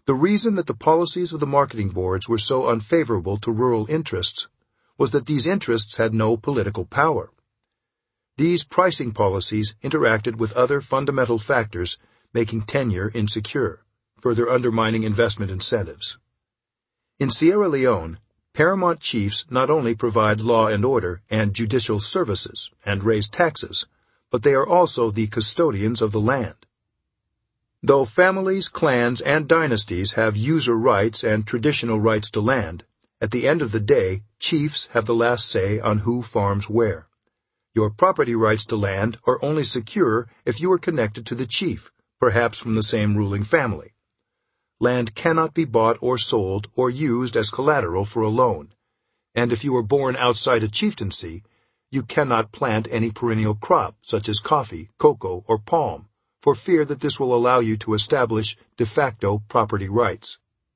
The reason that the policies of the marketing boards were so unfavorable to rural interests was that these interests had no political power. These pricing policies interacted with other fundamental factors, making tenure insecure, further undermining investment incentives. In Sierra Leone, paramount chiefs not only provide law and order and judicial services and raise taxes, but they are also the custodians of the land. Though families, clans, and dynasties have user rights and traditional rights to land, at the end of the day, chiefs have the last say on who farms where. Your property rights to land are only secure if you are connected to the chief, perhaps from the same ruling family. Land cannot be bought or sold or used as collateral for a loan, and if you are born outside a chieftaincy, you cannot plant any perennial crop such as coffee, cocoa, or palm, for fear that this will allow you to establish de facto property rights.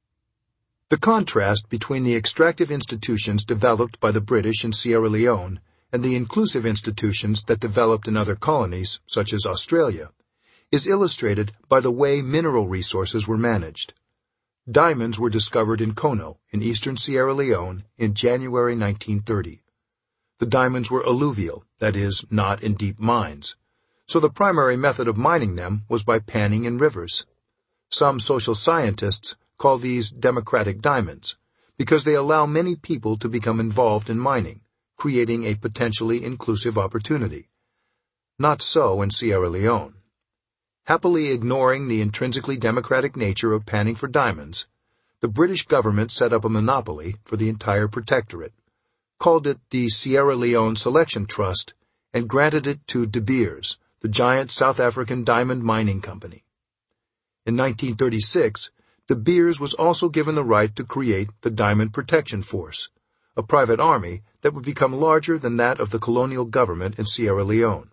The contrast between the extractive institutions developed by the British in Sierra Leone and the inclusive institutions that developed in other colonies, such as Australia, is illustrated by the way mineral resources were managed. Diamonds were discovered in Kono, in eastern Sierra Leone, in January 1930. The diamonds were alluvial, that is, not in deep mines, so the primary method of mining them was by panning in rivers. Some social scientists call these democratic diamonds, because they allow many people to become involved in mining, creating a potentially inclusive opportunity. Not so in Sierra Leone. Happily ignoring the intrinsically democratic nature of panning for diamonds, the British government set up a monopoly for the entire protectorate, called it the Sierra Leone Selection Trust, and granted it to De Beers, the giant South African diamond mining company. In 1936, De Beers was also given the right to create the Diamond Protection Force, a private army that would become larger than that of the colonial government in Sierra Leone.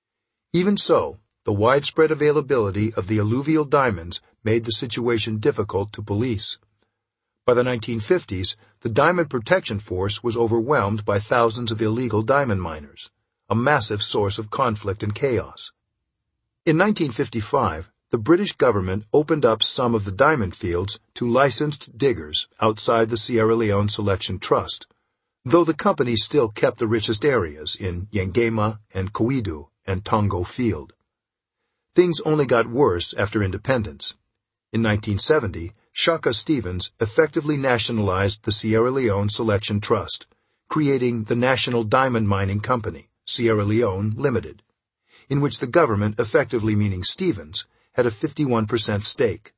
Even so, the widespread availability of the alluvial diamonds made the situation difficult to police. By the 1950s, the Diamond Protection Force was overwhelmed by thousands of illegal diamond miners, a massive source of conflict and chaos. In 1955, the British government opened up some of the diamond fields to licensed diggers outside the Sierra Leone Selection Trust, though the company still kept the richest areas in Yangema and Koidu and Tongo Field. Things only got worse after independence. In 1970, Shaka Stevens effectively nationalized the Sierra Leone Selection Trust, creating the National Diamond Mining Company, Sierra Leone Limited, in which the government, effectively meaning Stevens, had a 51% stake.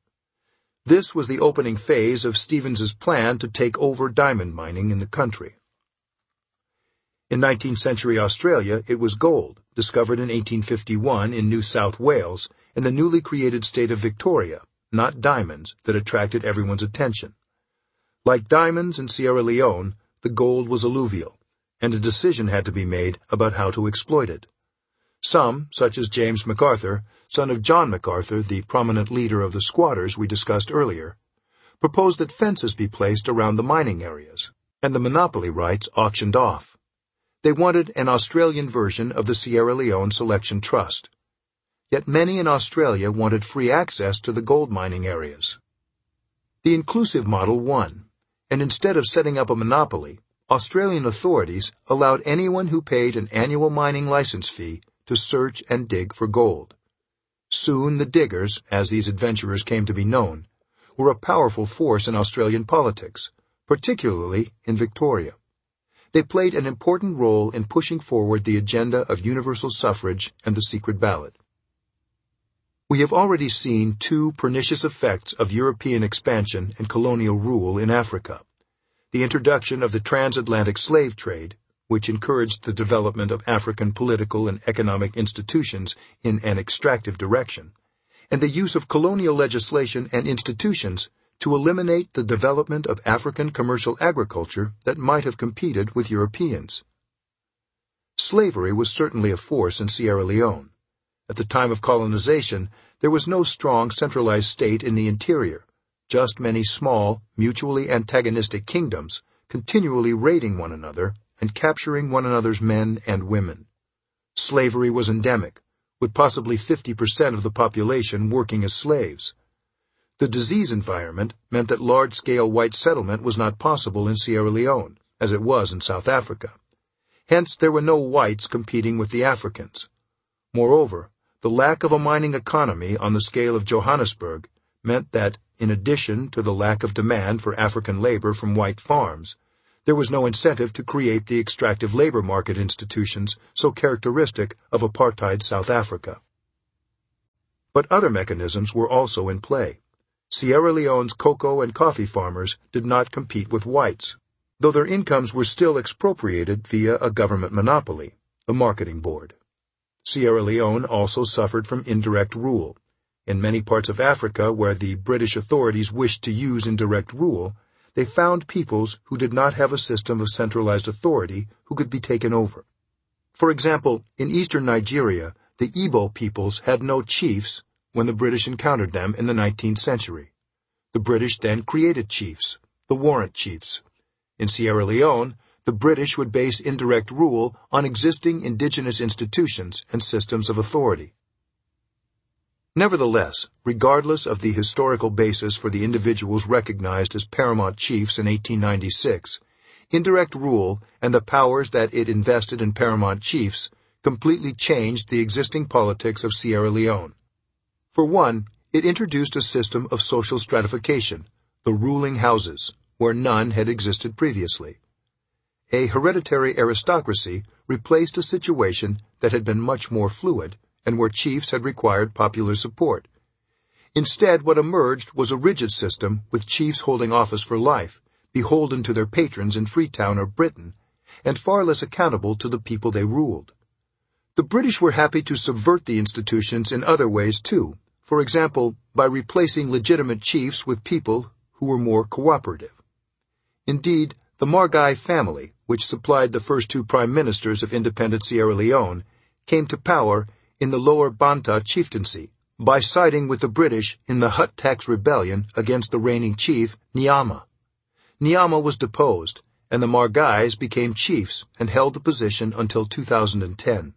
This was the opening phase of Stevens's plan to take over diamond mining in the country. In 19th century Australia, it was gold, discovered in 1851 in New South Wales, in the newly created state of Victoria, not diamonds, that attracted everyone's attention. Like diamonds in Sierra Leone, the gold was alluvial, and a decision had to be made about how to exploit it. Some, such as James MacArthur, son of John MacArthur, the prominent leader of the squatters we discussed earlier, proposed that fences be placed around the mining areas, and the monopoly rights auctioned off. They wanted an Australian version of the Sierra Leone Selection Trust. Yet many in Australia wanted free access to the gold mining areas. The inclusive model won, and instead of setting up a monopoly, Australian authorities allowed anyone who paid an annual mining license fee to search and dig for gold. Soon the diggers, as these adventurers came to be known, were a powerful force in Australian politics, particularly in Victoria. They played an important role in pushing forward the agenda of universal suffrage and the secret ballot. We have already seen two pernicious effects of European expansion and colonial rule in Africa: the introduction of the transatlantic slave trade, which encouraged the development of African political and economic institutions in an extractive direction, and the use of colonial legislation and institutions to eliminate the development of African commercial agriculture that might have competed with Europeans. Slavery was certainly a force in Sierra Leone. At the time of colonization, there was no strong centralized state in the interior, just many small, mutually antagonistic kingdoms continually raiding one another and capturing one another's men and women. Slavery was endemic, with possibly 50% of the population working as slaves. The disease environment meant that large-scale white settlement was not possible in Sierra Leone, as it was in South Africa. Hence, there were no whites competing with the Africans. Moreover, the lack of a mining economy on the scale of Johannesburg meant that, in addition to the lack of demand for African labor from white farms, there was no incentive to create the extractive labor market institutions so characteristic of apartheid South Africa. But other mechanisms were also in play. Sierra Leone's cocoa and coffee farmers did not compete with whites, though their incomes were still expropriated via a government monopoly, the Marketing Board. Sierra Leone also suffered from indirect rule. In many parts of Africa where the British authorities wished to use indirect rule, they found peoples who did not have a system of centralized authority who could be taken over. For example, in eastern Nigeria, the Igbo peoples had no chiefs when the British encountered them in the 19th century. The British then created chiefs, the warrant chiefs. In Sierra Leone, the British would base indirect rule on existing indigenous institutions and systems of authority. Nevertheless, regardless of the historical basis for the individuals recognized as paramount chiefs in 1896, indirect rule and the powers that it invested in paramount chiefs completely changed the existing politics of Sierra Leone. For one, it introduced a system of social stratification, the ruling houses, where none had existed previously. A hereditary aristocracy replaced a situation that had been much more fluid and where chiefs had required popular support. Instead, what emerged was a rigid system with chiefs holding office for life, beholden to their patrons in Freetown or Britain, and far less accountable to the people they ruled. The British were happy to subvert the institutions in other ways too, for example, by replacing legitimate chiefs with people who were more cooperative. Indeed, the Margai family, which supplied the first two prime ministers of independent Sierra Leone, came to power in the Lower Banta chieftaincy by siding with the British in the Hut Tax Rebellion against the reigning chief, Nyama. Nyama was deposed, and the Margais became chiefs and held the position until 2010.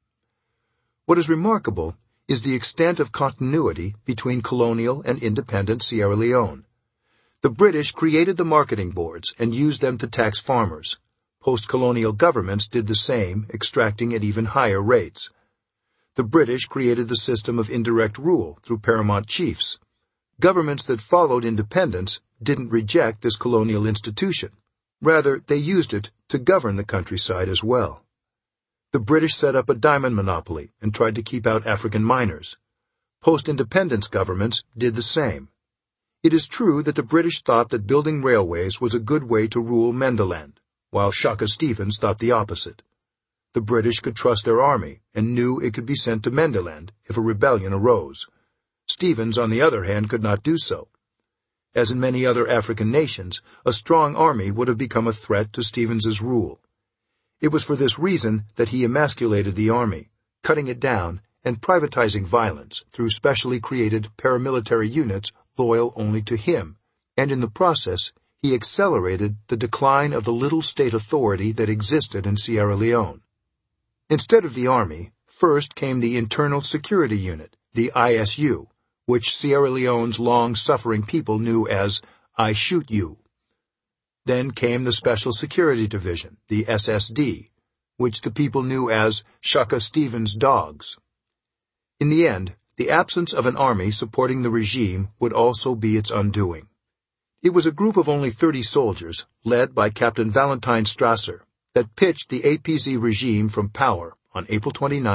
What is remarkable is the extent of continuity between colonial and independent Sierra Leone. The British created the marketing boards and used them to tax farmers. Post-colonial governments did the same, extracting at even higher rates. The British created the system of indirect rule through paramount chiefs. Governments that followed independence didn't reject this colonial institution. Rather, they used it to govern the countryside as well. The British set up a diamond monopoly and tried to keep out African miners. Post-independence governments did the same. It is true that the British thought that building railways was a good way to rule Mendaland, while Shaka Stevens thought the opposite. The British could trust their army and knew it could be sent to Mendaland if a rebellion arose. Stevens, on the other hand, could not do so. As in many other African nations, a strong army would have become a threat to Stevens's rule. It was for this reason that he emasculated the army, cutting it down and privatizing violence through specially created paramilitary units loyal only to him, and in the process he accelerated the decline of the little state authority that existed in Sierra Leone. Instead of the army, first came the Internal Security Unit, the ISU, which Sierra Leone's long-suffering people knew as I Shoot You. Then came the Special Security Division, the SSD, which the people knew as Shaka Stevens' Dogs. In the end, the absence of an army supporting the regime would also be its undoing. It was a group of only 30 soldiers, led by Captain Valentine Strasser, that pitched the APZ regime from power on April 29,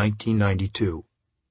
1992.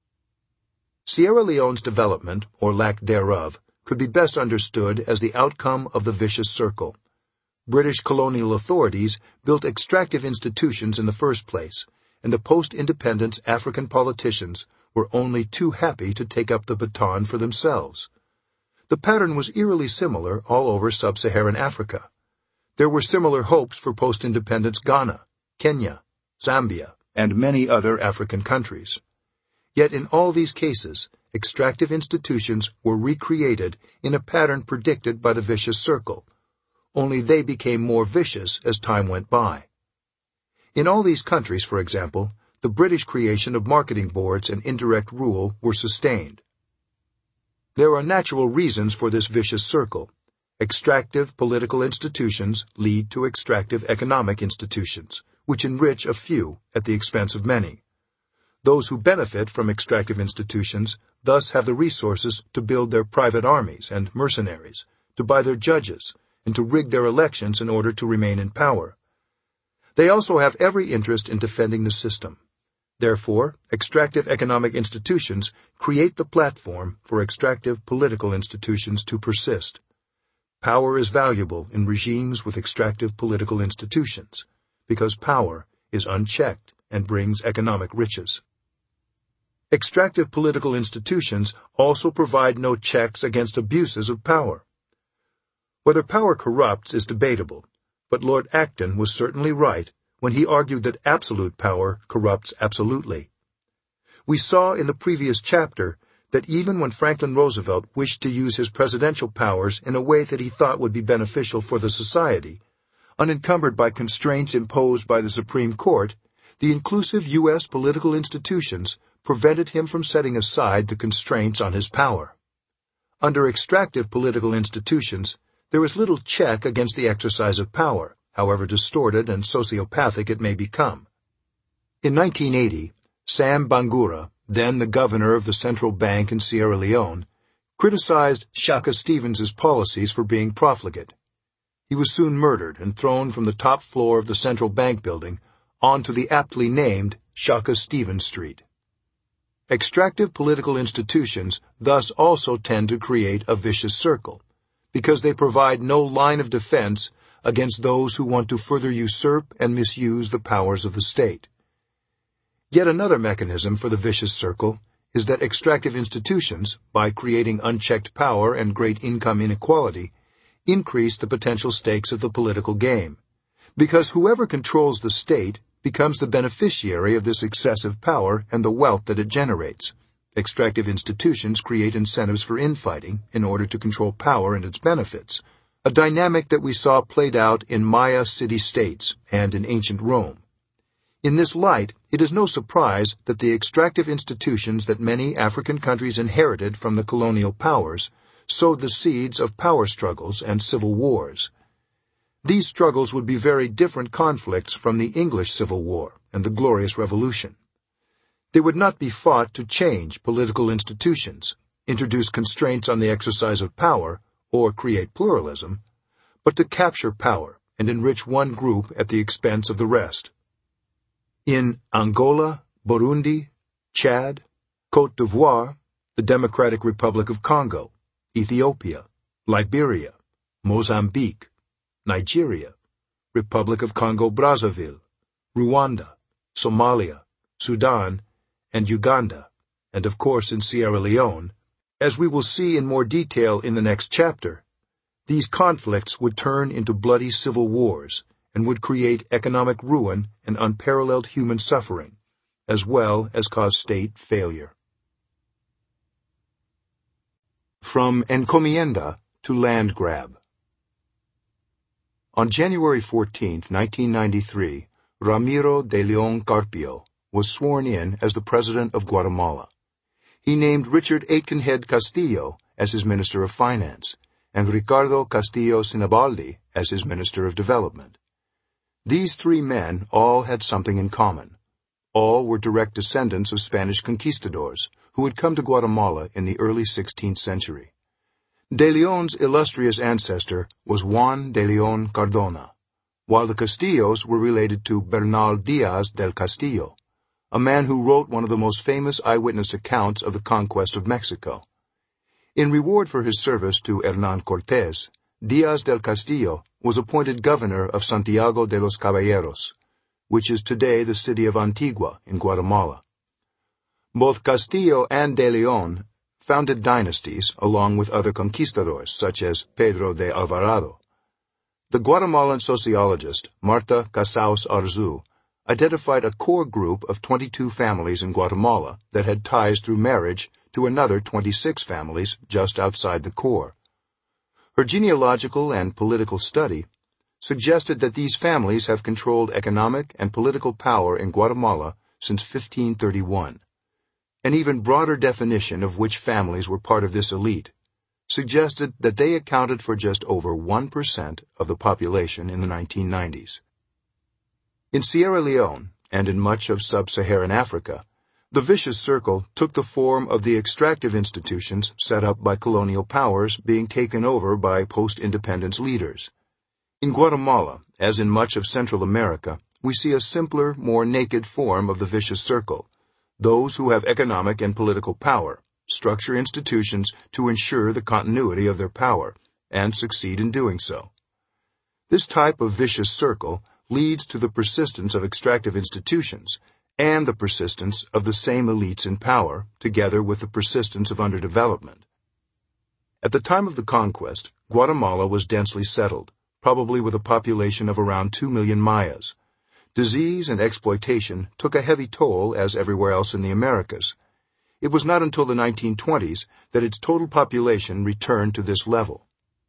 Sierra Leone's development, or lack thereof, could be best understood as the outcome of the vicious circle. British colonial authorities built extractive institutions in the first place, and the post-independence African politicians were only too happy to take up the baton for themselves. The pattern was eerily similar all over sub-Saharan Africa. There were similar hopes for post-independence Ghana, Kenya, Zambia, and many other African countries. Yet in all these cases, extractive institutions were recreated in a pattern predicted by the vicious circle, only they became more vicious as time went by. In all these countries, for example, the British creation of marketing boards and indirect rule were sustained. There are natural reasons for this vicious circle. Extractive political institutions lead to extractive economic institutions, which enrich a few at the expense of many. Those who benefit from extractive institutions thus have the resources to build their private armies and mercenaries, to buy their judges, and to rig their elections in order to remain in power. They also have every interest in defending the system. Therefore, extractive economic institutions create the platform for extractive political institutions to persist. Power is valuable in regimes with extractive political institutions, because power is unchecked and brings economic riches. Extractive political institutions also provide no checks against abuses of power. Whether power corrupts is debatable, but Lord Acton was certainly right when he argued that absolute power corrupts absolutely. We saw in the previous chapter that even when Franklin Roosevelt wished to use his presidential powers in a way that he thought would be beneficial for the society, unencumbered by constraints imposed by the Supreme Court, the inclusive U.S. political institutions prevented him from setting aside the constraints on his power. Under extractive political institutions, there is little check against the exercise of power, however distorted and sociopathic it may become. In 1980, Sam Bangura, then the governor of the central bank in Sierra Leone, criticized Shaka Stevens's policies for being profligate. He was soon murdered and thrown from the top floor of the central bank building onto the aptly named Shaka Stevens Street. Extractive political institutions thus also tend to create a vicious circle, because they provide no line of defense against those who want to further usurp and misuse the powers of the state. Yet another mechanism for the vicious circle is that extractive institutions, by creating unchecked power and great income inequality, increase the potential stakes of the political game, because whoever controls the state becomes the beneficiary of this excessive power and the wealth that it generates. Extractive institutions create incentives for infighting in order to control power and its benefits, a dynamic that we saw played out in Maya city-states and in ancient Rome. In this light, it is no surprise that the extractive institutions that many African countries inherited from the colonial powers sowed the seeds of power struggles and civil wars. These struggles would be very different conflicts from the English Civil War and the Glorious Revolution. They would not be fought to change political institutions, introduce constraints on the exercise of power, or create pluralism, but to capture power and enrich one group at the expense of the rest. In Angola, Burundi, Chad, Côte d'Ivoire, the Democratic Republic of Congo, Ethiopia, Liberia, Mozambique, Nigeria, Republic of Congo-Brazzaville, Rwanda, Somalia, Sudan, and Uganda, and of course in Sierra Leone, as we will see in more detail in the next chapter, these conflicts would turn into bloody civil wars and would create economic ruin and unparalleled human suffering, as well as cause state failure. From encomienda to land grab. On January 14, 1993, Ramiro de León Carpio was sworn in as the President of Guatemala. He named Richard Aitkenhead Castillo as his Minister of Finance, and Ricardo Castillo Sinibaldi as his Minister of Development. These three men all had something in common. All were direct descendants of Spanish conquistadors who had come to Guatemala in the early 16th century. De León's illustrious ancestor was Juan de León Cardona, while the Castillos were related to Bernal Diaz del Castillo, a man who wrote one of the most famous eyewitness accounts of the conquest of Mexico. In reward for his service to Hernán Cortés, Diaz del Castillo was appointed governor of Santiago de los Caballeros, which is today the city of Antigua in Guatemala. Both Castillo and de León founded dynasties along with other conquistadors such as Pedro de Alvarado. The Guatemalan sociologist Marta Casaus Arzu identified a core group of 22 families in Guatemala that had ties through marriage to another 26 families just outside the core. Her genealogical and political study suggested that these families have controlled economic and political power in Guatemala since 1531. An even broader definition of which families were part of this elite suggested that they accounted for just over 1% of the population in the 1990s. In Sierra Leone, and in much of sub-Saharan Africa, the vicious circle took the form of the extractive institutions set up by colonial powers being taken over by post-independence leaders. In Guatemala, as in much of Central America, we see a simpler, more naked form of the vicious circle. Those who have economic and political power structure institutions to ensure the continuity of their power, and succeed in doing so. This type of vicious circle leads to the persistence of extractive institutions and the persistence of the same elites in power, together with the persistence of underdevelopment. At the time of the conquest, Guatemala was densely settled, probably with a population of around 2 million Mayas. Disease and exploitation took a heavy toll as everywhere else in the Americas. It was not until the 1920s that its total population returned to this level.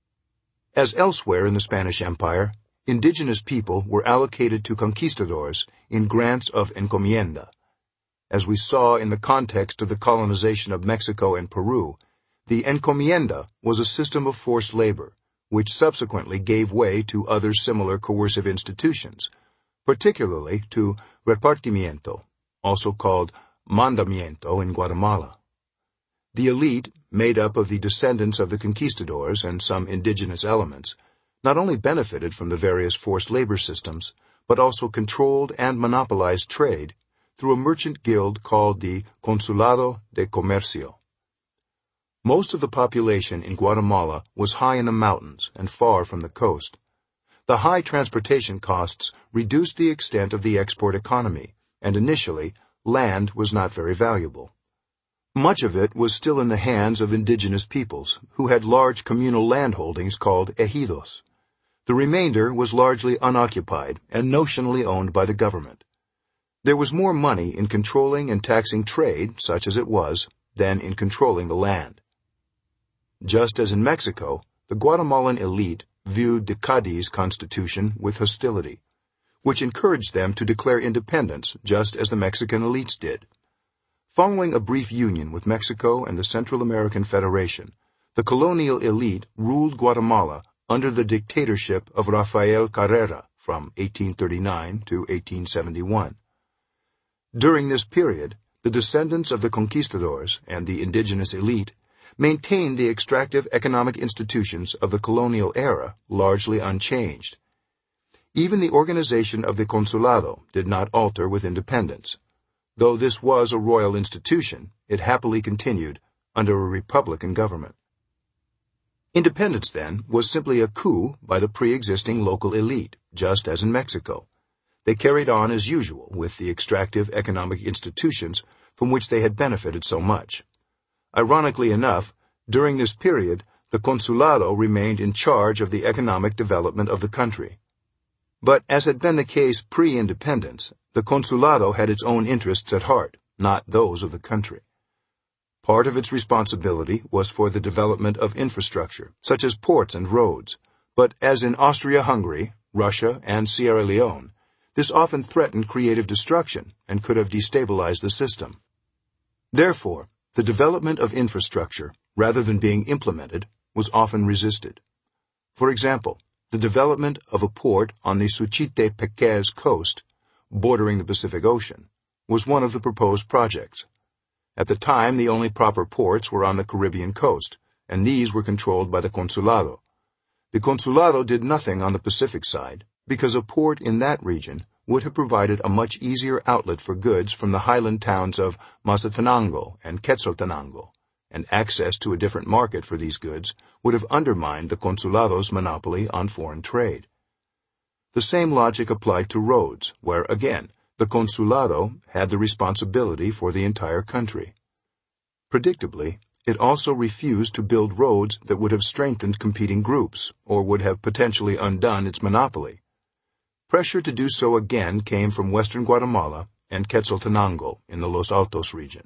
As elsewhere in the Spanish Empire, indigenous people were allocated to conquistadors in grants of encomienda. As we saw in the context of the colonization of Mexico and Peru, the encomienda was a system of forced labor, which subsequently gave way to other similar coercive institutions, particularly to repartimiento, also called mandamiento in Guatemala. The elite, made up of the descendants of the conquistadors and some indigenous elements, not only benefited from the various forced labor systems, but also controlled and monopolized trade through a merchant guild called the Consulado de Comercio. Most of the population in Guatemala was high in the mountains and far from the coast. The high transportation costs reduced the extent of the export economy, and initially, land was not very valuable. Much of it was still in the hands of indigenous peoples, who had large communal landholdings called ejidos. The remainder was largely unoccupied and notionally owned by the government. There was more money in controlling and taxing trade, such as it was, than in controlling the land. Just as in Mexico, the Guatemalan elite viewed the Cadiz Constitution with hostility, which encouraged them to declare independence just as the Mexican elites did. Following a brief union with Mexico and the Central American Federation, the colonial elite ruled Guatemala under the dictatorship of Rafael Carrera from 1839 to 1871. During this period, the descendants of the conquistadors and the indigenous elite maintained the extractive economic institutions of the colonial era largely unchanged. Even the organization of the Consulado did not alter with independence. Though this was a royal institution, it happily continued under a republican government. Independence, then, was simply a coup by the pre-existing local elite, just as in Mexico. They carried on as usual with the extractive economic institutions from which they had benefited so much. Ironically enough, during this period, the Consulado remained in charge of the economic development of the country. But as had been the case pre-independence, the Consulado had its own interests at heart, not those of the country. Part of its responsibility was for the development of infrastructure, such as ports and roads, but as in Austria-Hungary, Russia, and Sierra Leone, this often threatened creative destruction and could have destabilized the system. Therefore, the development of infrastructure, rather than being implemented, was often resisted. For example, the development of a port on the Suchite Pequez coast, bordering the Pacific Ocean, was one of the proposed projects. At the time, the only proper ports were on the Caribbean coast, and these were controlled by the Consulado. The Consulado did nothing on the Pacific side, because a port in that region would have provided a much easier outlet for goods from the highland towns of Mazatenango and Quetzaltenango, and access to a different market for these goods would have undermined the Consulado's monopoly on foreign trade. The same logic applied to roads, where, again, the Consulado had the responsibility for the entire country. Predictably, it also refused to build roads that would have strengthened competing groups, or would have potentially undone its monopoly. Pressure to do so again came from western Guatemala and Quetzaltenango in the Los Altos region.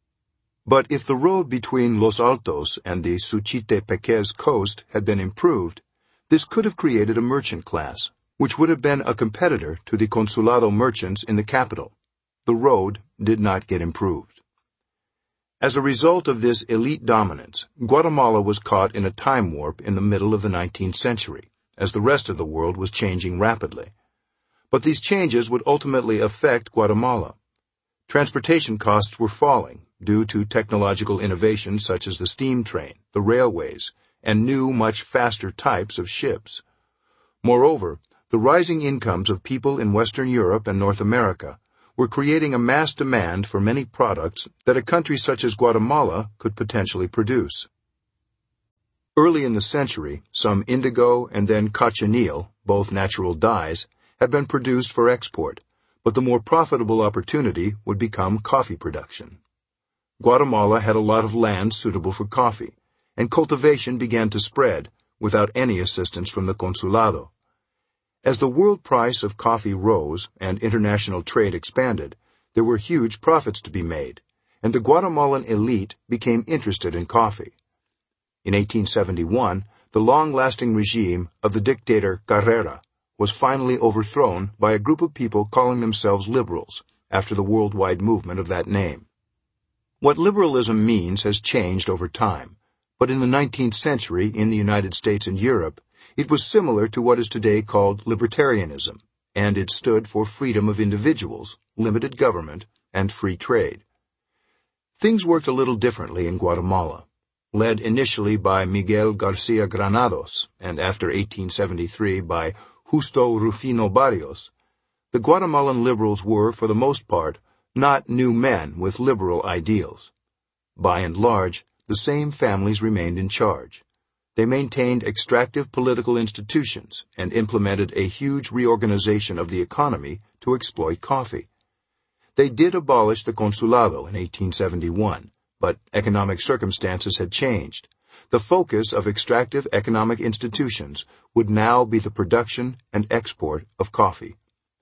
But if the road between Los Altos and the Suchite Pequez coast had been improved, this could have created a merchant class, which would have been a competitor to the Consulado merchants in the capital. The road did not get improved. As a result of this elite dominance, Guatemala was caught in a time warp in the middle of the 19th century, as the rest of the world was changing rapidly. But these changes would ultimately affect Guatemala. Transportation costs were falling due to technological innovations such as the steam train, the railways, and new, much faster types of ships. Moreover, the rising incomes of people in Western Europe and North America were creating a mass demand for many products that a country such as Guatemala could potentially produce. Early in the century, some indigo and then cochineal, both natural dyes, had been produced for export, but the more profitable opportunity would become coffee production. Guatemala had a lot of land suitable for coffee, and cultivation began to spread without any assistance from the consulado. As the world price of coffee rose and international trade expanded, there were huge profits to be made, and the Guatemalan elite became interested in coffee. In 1871, the long-lasting regime of the dictator Carrera was finally overthrown by a group of people calling themselves liberals, after the worldwide movement of that name. What liberalism means has changed over time, but in the 19th century in the United States and Europe, it was similar to what is today called libertarianism, and it stood for freedom of individuals, limited government, and free trade. Things worked a little differently in Guatemala. Led initially by Miguel Garcia Granados, and after 1873 by Justo Rufino Barrios, the Guatemalan liberals were, for the most part, not new men with liberal ideals. By and large, the same families remained in charge. They maintained extractive political institutions and implemented a huge reorganization of the economy to exploit coffee. They did abolish the consulado in 1871, but economic circumstances had changed. The focus of extractive economic institutions would now be the production and export of coffee.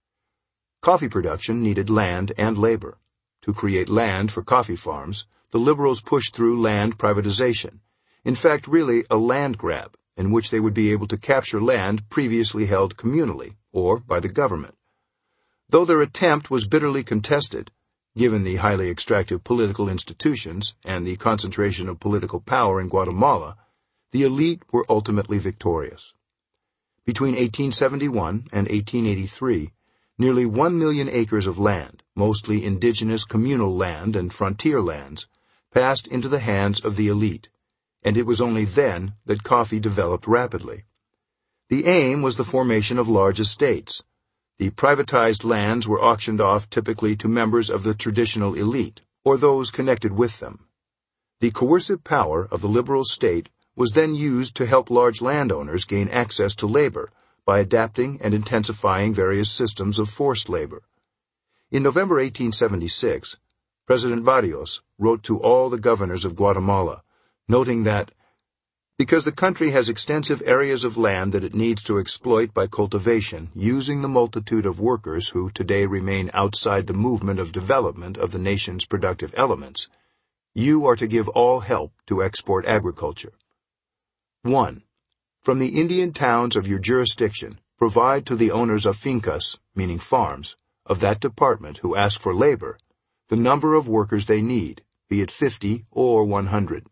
Coffee production needed land and labor. To create land for coffee farms, the liberals pushed through land privatization. In fact, really a land grab, in which they would be able to capture land previously held communally or by the government. Though their attempt was bitterly contested, given the highly extractive political institutions and the concentration of political power in Guatemala, the elite were ultimately victorious. Between 1871 and 1883, nearly 1 million acres of land, mostly indigenous communal land and frontier lands, passed into the hands of the elite, and it was only then that coffee developed rapidly. The aim was the formation of large estates. The privatized lands were auctioned off typically to members of the traditional elite, or those connected with them. The coercive power of the liberal state was then used to help large landowners gain access to labor by adapting and intensifying various systems of forced labor. In November 1876, President Barrios wrote to all the governors of Guatemala, noting that, because the country has extensive areas of land that it needs to exploit by cultivation, using the multitude of workers who today remain outside the movement of development of the nation's productive elements, you are to give all help to export agriculture. 1. From the Indian towns of your jurisdiction, provide to the owners of fincas, meaning farms, of that department who ask for labor, the number of workers they need, be it 50 or 100.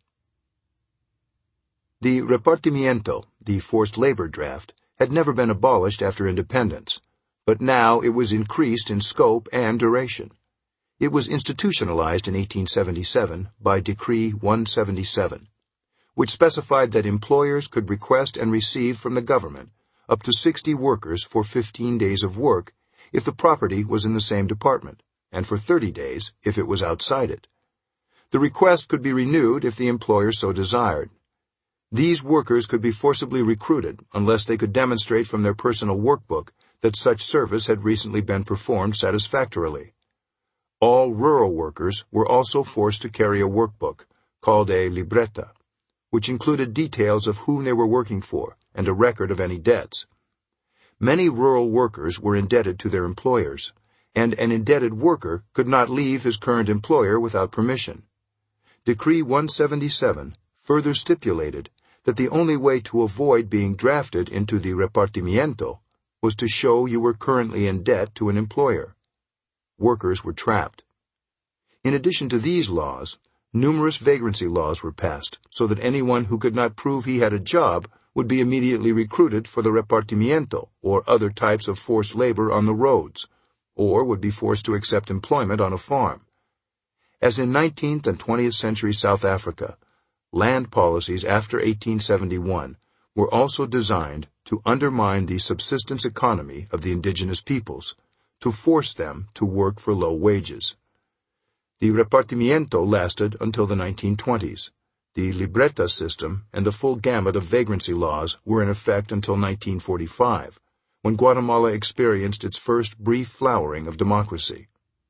The repartimiento, the forced labor draft, had never been abolished after independence, but now it was increased in scope and duration. It was institutionalized in 1877 by Decree 177, which specified that employers could request and receive from the government up to 60 workers for 15 days of work if the property was in the same department, and for 30 days if it was outside it. The request could be renewed if the employer so desired. These workers could be forcibly recruited unless they could demonstrate from their personal workbook that such service had recently been performed satisfactorily. All rural workers were also forced to carry a workbook, called a libreta, which included details of whom they were working for and a record of any debts. Many rural workers were indebted to their employers, and an indebted worker could not leave his current employer without permission. Decree 177 further stipulated that the only way to avoid being drafted into the repartimiento was to show you were currently in debt to an employer. Workers were trapped. In addition to these laws, Numerous vagrancy laws were passed so that anyone who could not prove he had a job would be immediately recruited for the repartimiento or other types of forced labor on the roads, or would be forced to accept employment on a farm. As in 19th and 20th century South Africa, land policies after 1871 were also designed to undermine the subsistence economy of the indigenous peoples, to force them to work for low wages. The repartimiento lasted until the 1920s. The libreta system and the full gamut of vagrancy laws were in effect until 1945, when Guatemala experienced its first brief flowering of democracy.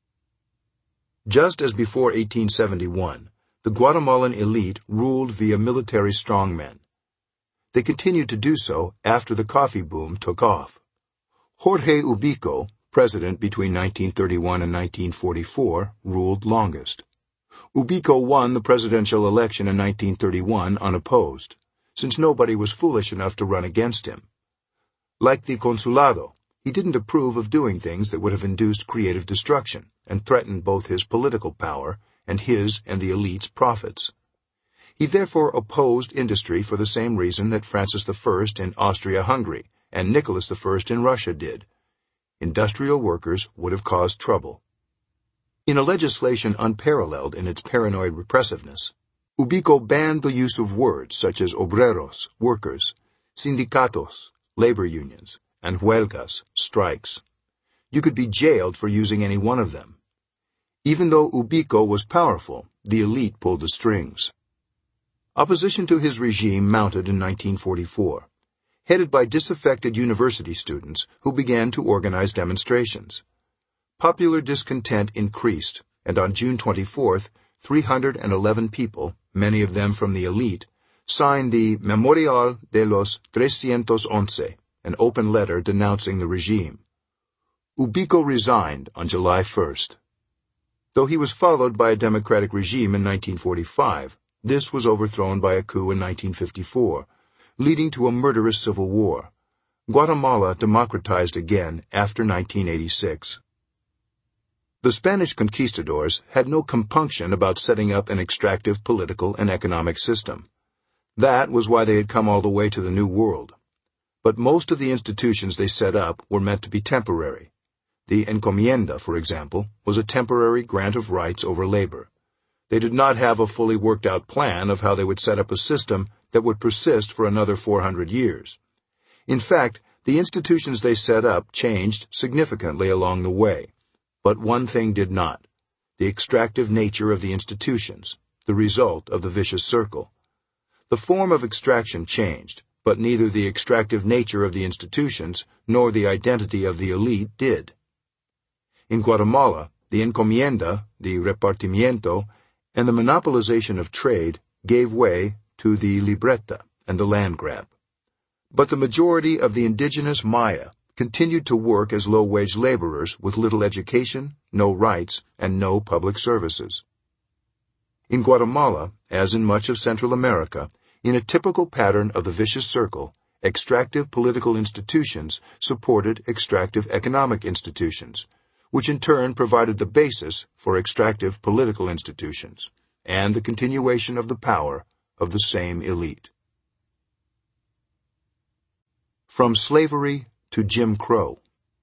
Just as before 1871, the Guatemalan elite ruled via military strongmen. They continued to do so after the coffee boom took off. Jorge Ubico, president between 1931 and 1944, ruled longest. Ubico won the presidential election in 1931 unopposed, since nobody was foolish enough to run against him. Like the Consulado, he didn't approve of doing things that would have induced creative destruction and threatened both his political power and his and the elite's profits. He therefore opposed industry for the same reason that Francis I in Austria-Hungary and Nicholas I in Russia did. Industrial workers would have caused trouble. In a legislation unparalleled in its paranoid repressiveness, Ubico banned the use of words such as obreros, workers, sindicatos, labor unions, and huelgas, strikes. You could be jailed for using any one of them. Even though Ubico was powerful, the elite pulled the strings. Opposition to his regime mounted in 1944, headed by disaffected university students who began to organize demonstrations. Popular discontent increased, and on June 24th, 311 people, many of them from the elite, signed the Memorial de los 311, an open letter denouncing the regime. Ubico resigned on July 1st. Though he was followed by a democratic regime in 1945, this was overthrown by a coup in 1954, leading to a murderous civil war. Guatemala democratized again after 1986. The Spanish conquistadors had no compunction about setting up an extractive political and economic system. That was why they had come all the way to the New World. But most of the institutions they set up were meant to be temporary. The encomienda, for example, was a temporary grant of rights over labor. They did not have a fully worked-out plan of how they would set up a system that would persist for another 400 years. In fact, the institutions they set up changed significantly along the way. But one thing did not: the extractive nature of the institutions, the result of the vicious circle. The form of extraction changed, but neither the extractive nature of the institutions nor the identity of the elite did. In Guatemala, the encomienda, the repartimiento, and the monopolization of trade gave way to the libreta and the land grab. But the majority of the indigenous Maya continued to work as low-wage laborers with little education, no rights, and no public services. In Guatemala, as in much of Central America, in a typical pattern of the vicious circle, extractive political institutions supported extractive economic institutions, which in turn provided the basis for extractive political institutions, and the continuation of the power of the same elite. From slavery to Jim Crow.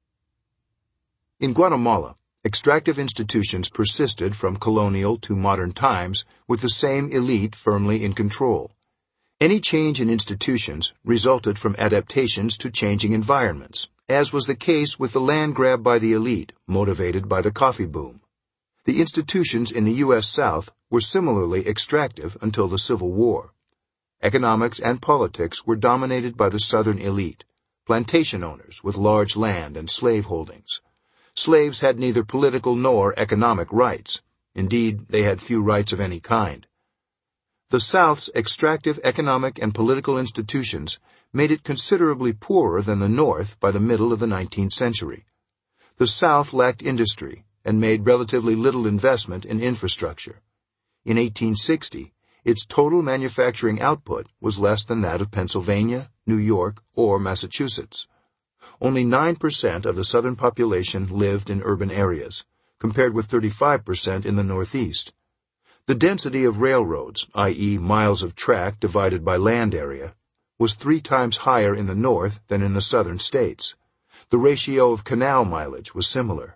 In Guatemala, extractive institutions persisted from colonial to modern times with the same elite firmly in control. Any change in institutions resulted from adaptations to changing environments, as was the case with the land grab by the elite, motivated by the coffee boom. The institutions in the U.S. South were similarly extractive until the Civil War. Economics and politics were dominated by the Southern elite, plantation owners with large land and slave holdings. Slaves had neither political nor economic rights. Indeed, they had few rights of any kind. The South's extractive economic and political institutions made it considerably poorer than the North by the middle of the 19th century. The South lacked industry and made relatively little investment in infrastructure. In 1860, its total manufacturing output was less than that of Pennsylvania, New York, or Massachusetts. Only 9% of the southern population lived in urban areas, compared with 35% in the Northeast. The density of railroads, i.e. miles of track divided by land area, was 3 times higher in the North than in the southern states. The ratio of canal mileage was similar.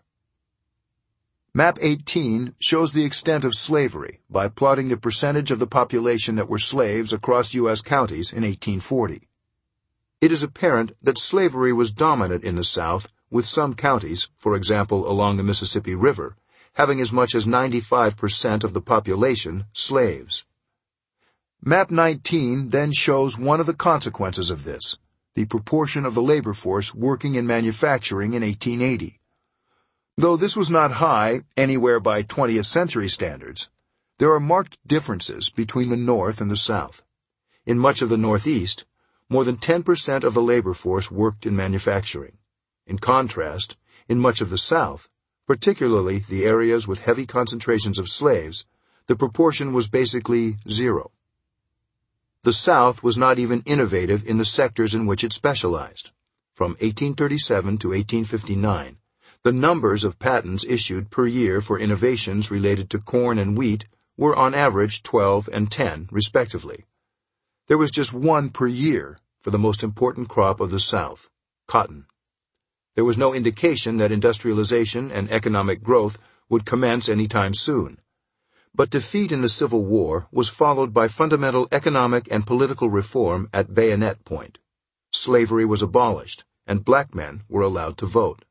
Map 18 shows the extent of slavery by plotting the percentage of the population that were slaves across U.S. counties in 1840. It is apparent that slavery was dominant in the South, with some counties, for example along the Mississippi River, having as much as 95% of the population slaves. Map 19 then shows one of the consequences of this, the proportion of the labor force working in manufacturing in 1880. Though this was not high anywhere by 20th century standards, there are marked differences between the North and the South. In much of the Northeast, more than 10% of the labor force worked in manufacturing. In contrast, in much of the South, particularly the areas with heavy concentrations of slaves, the proportion was basically 0. The South was not even innovative in the sectors in which it specialized. From 1837 to 1859, the numbers of patents issued per year for innovations related to corn and wheat were on average 12 and 10, respectively. There was just 1 per year for the most important crop of the South, cotton. There was no indication that industrialization and economic growth would commence any time soon. But defeat in the Civil War was followed by fundamental economic and political reform at bayonet point. Slavery was abolished, and black men were allowed to vote.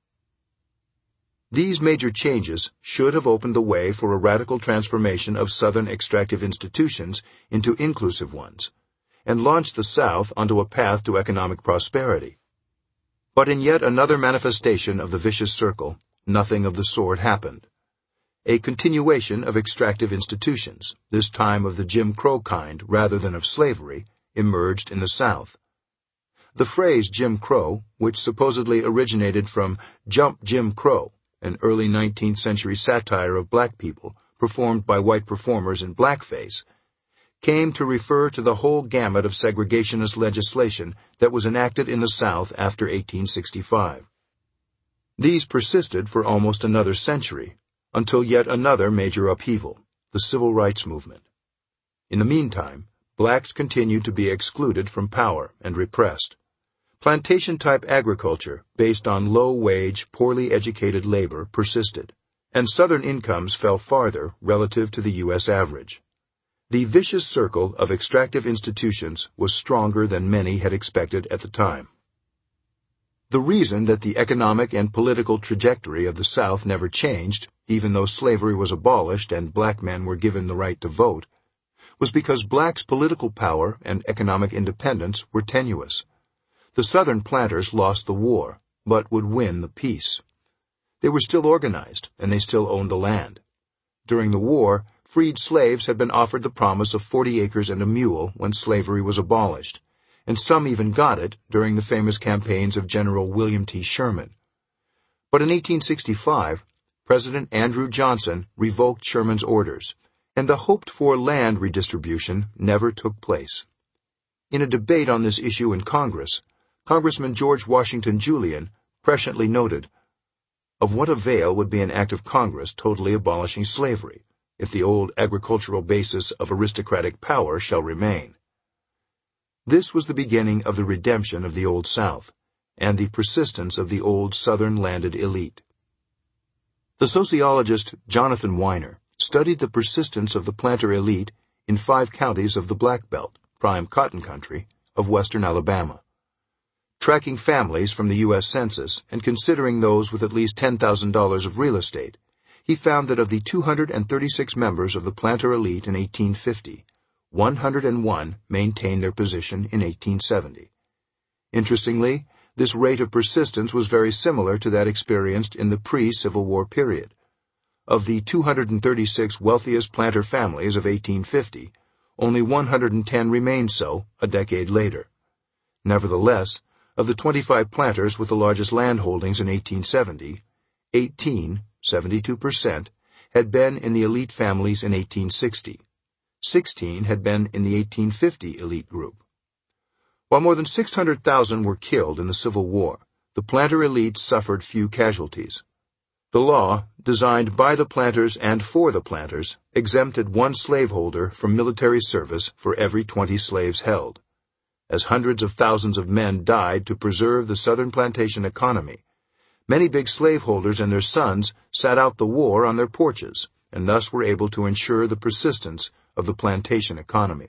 These major changes should have opened the way for a radical transformation of Southern extractive institutions into inclusive ones, and launched the South onto a path to economic prosperity. But in yet another manifestation of the vicious circle, nothing of the sort happened. A continuation of extractive institutions, this time of the Jim Crow kind rather than of slavery, emerged in the South. The phrase Jim Crow, which supposedly originated from Jump Jim Crow, an early 19th century satire of black people performed by white performers in blackface, came to refer to the whole gamut of segregationist legislation that was enacted in the South after 1865. These persisted for almost another century, until yet another major upheaval, the Civil Rights Movement. In the meantime, blacks continued to be excluded from power and repressed. Plantation-type agriculture, based on low-wage, poorly educated labor, persisted, and Southern incomes fell farther relative to the U.S. average. The vicious circle of extractive institutions was stronger than many had expected at the time. The reason that the economic and political trajectory of the South never changed, even though slavery was abolished and black men were given the right to vote, was because blacks' political power and economic independence were tenuous. The Southern planters lost the war, but would win the peace. They were still organized, and they still owned the land. During the war, freed slaves had been offered the promise of 40 acres and a mule when slavery was abolished, and some even got it during the famous campaigns of General William T. Sherman. But in 1865, President Andrew Johnson revoked Sherman's orders, and the hoped-for land redistribution never took place. In a debate on this issue in Congress, Congressman George Washington Julian presciently noted, "Of what avail would be an act of Congress totally abolishing slavery, if the old agricultural basis of aristocratic power shall remain?" This was the beginning of the redemption of the Old South, and the persistence of the old Southern landed elite. The sociologist Jonathan Weiner studied the persistence of the planter elite in 5 counties of the Black Belt, prime cotton country, of western Alabama. Tracking families from the U.S. Census and considering those with at least $10,000 of real estate, he found that of the 236 members of the planter elite in 1850, 101 maintained their position in 1870. Interestingly, this rate of persistence was very similar to that experienced in the pre-Civil War period. Of the 236 wealthiest planter families of 1850, only 110 remained so a decade later. Nevertheless, of the 25 planters with the largest land holdings in 1870, 18, 72%, had been in the elite families in 1860. 16 had been in the 1850 elite group. While more than 600,000 were killed in the Civil War, the planter elite suffered few casualties. The law, designed by the planters and for the planters, exempted one slaveholder from military service for every 20 slaves held. As hundreds of thousands of men died to preserve the Southern plantation economy, many big slaveholders and their sons sat out the war on their porches, and thus were able to ensure the persistence of the plantation economy.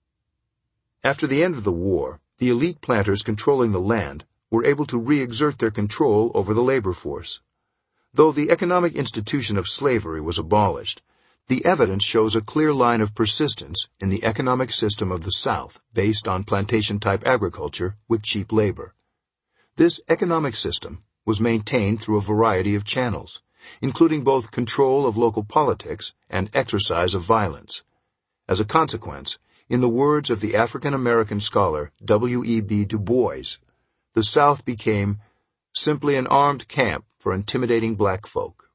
After the end of the war, the elite planters controlling the land were able to re-exert their control over the labor force. Though the economic institution of slavery was abolished, the evidence shows a clear line of persistence in the economic system of the South based on plantation-type agriculture with cheap labor. This economic system was maintained through a variety of channels, including both control of local politics and exercise of violence. As a consequence, in the words of the African-American scholar W.E.B. Du Bois, the South became simply an armed camp for intimidating black folk.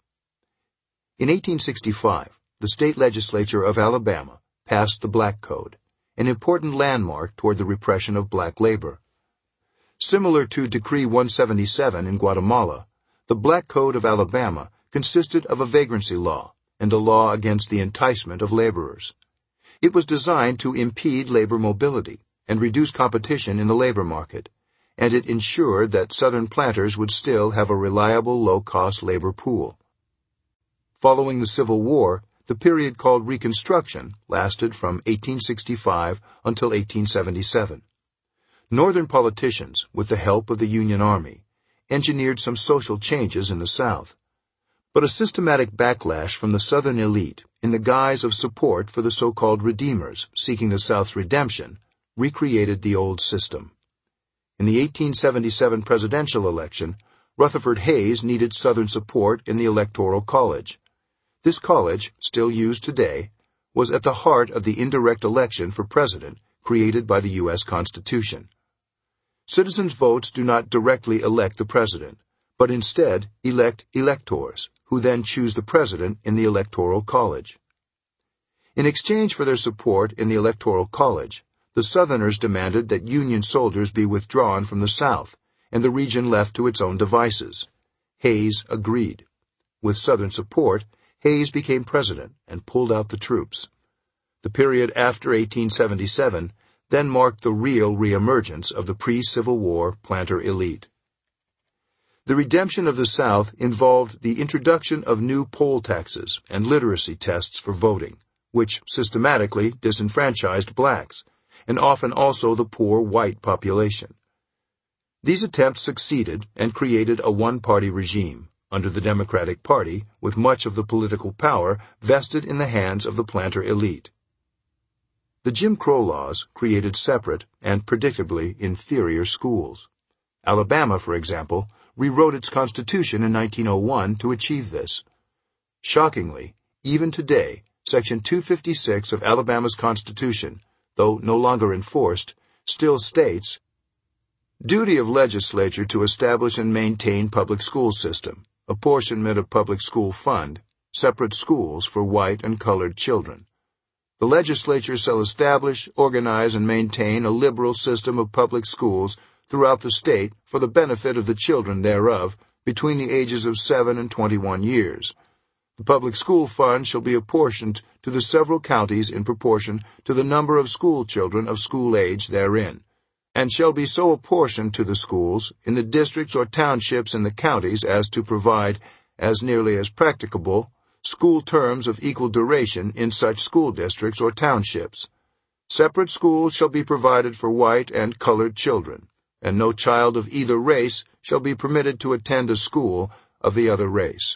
In 1865, the state legislature of Alabama passed the Black Code, an important landmark toward the repression of black labor. Similar to Decree 177 in Guatemala, the Black Code of Alabama consisted of a vagrancy law and a law against the enticement of laborers. It was designed to impede labor mobility and reduce competition in the labor market, and it ensured that Southern planters would still have a reliable low-cost labor pool. Following the Civil War, the period called Reconstruction lasted from 1865 until 1877. Northern politicians, with the help of the Union Army, engineered some social changes in the South. But a systematic backlash from the Southern elite, in the guise of support for the so-called Redeemers seeking the South's redemption, recreated the old system. In the 1877 presidential election, Rutherford Hayes needed Southern support in the Electoral College. This college, still used today, was at the heart of the indirect election for president created by the U.S. Constitution. Citizens' votes do not directly elect the president, but instead elect electors, who then choose the president in the Electoral College. In exchange for their support in the Electoral College, the Southerners demanded that Union soldiers be withdrawn from the South, and the region left to its own devices. Hayes agreed. With Southern support, Hayes became president and pulled out the troops. The period after 1877 then marked the real reemergence of the pre-Civil War planter elite. The redemption of the South involved the introduction of new poll taxes and literacy tests for voting, which systematically disenfranchised blacks, and often also the poor white population. These attempts succeeded and created a one-party regime under the Democratic Party, with much of the political power vested in the hands of the planter elite. The Jim Crow laws created separate and predictably inferior schools. Alabama, for example, rewrote its constitution in 1901 to achieve this. Shockingly, even today, Section 256 of Alabama's Constitution, though no longer enforced, still states, duty of legislature to establish and maintain public school system, apportionment of public school fund, separate schools for white and colored children. The legislature shall establish, organize, and maintain a liberal system of public schools throughout the state for the benefit of the children thereof between the ages of 7 and 21 years. The public school fund shall be apportioned to the several counties in proportion to the number of school children of school age therein, and shall be so apportioned to the schools in the districts or townships in the counties as to provide, as nearly as practicable, school terms of equal duration in such school districts or townships. Separate schools shall be provided for white and colored children, and no child of either race shall be permitted to attend a school of the other race.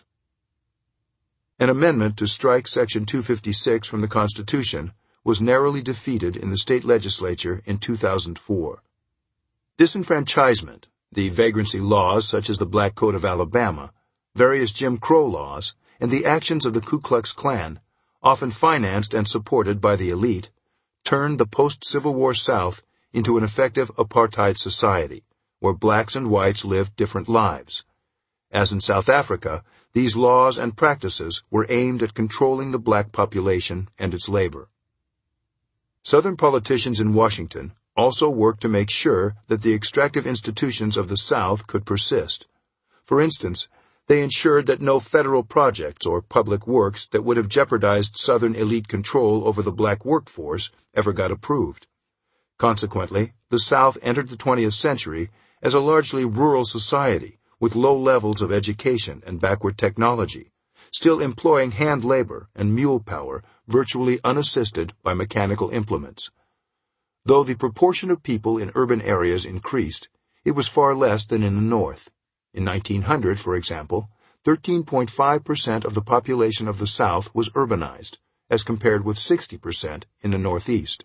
An amendment to strike Section 256 from the Constitution was narrowly defeated in the state legislature in 2004. Disenfranchisement, the vagrancy laws such as the Black Code of Alabama, various Jim Crow laws, and the actions of the Ku Klux Klan, often financed and supported by the elite, turned the post-Civil War South into an effective apartheid society, where blacks and whites lived different lives. As in South Africa, these laws and practices were aimed at controlling the black population and its labor. Southern politicians in Washington also worked to make sure that the extractive institutions of the South could persist. For instance, They ensured that no federal projects or public works that would have jeopardized Southern elite control over the black workforce ever got approved. Consequently, the South entered the 20th century as a largely rural society with low levels of education and backward technology, still employing hand labor and mule power virtually unassisted by mechanical implements. Though the proportion of people in urban areas increased, it was far less than in the North. In 1900, for example, 13.5% of the population of the South was urbanized, as compared with 60% in the Northeast.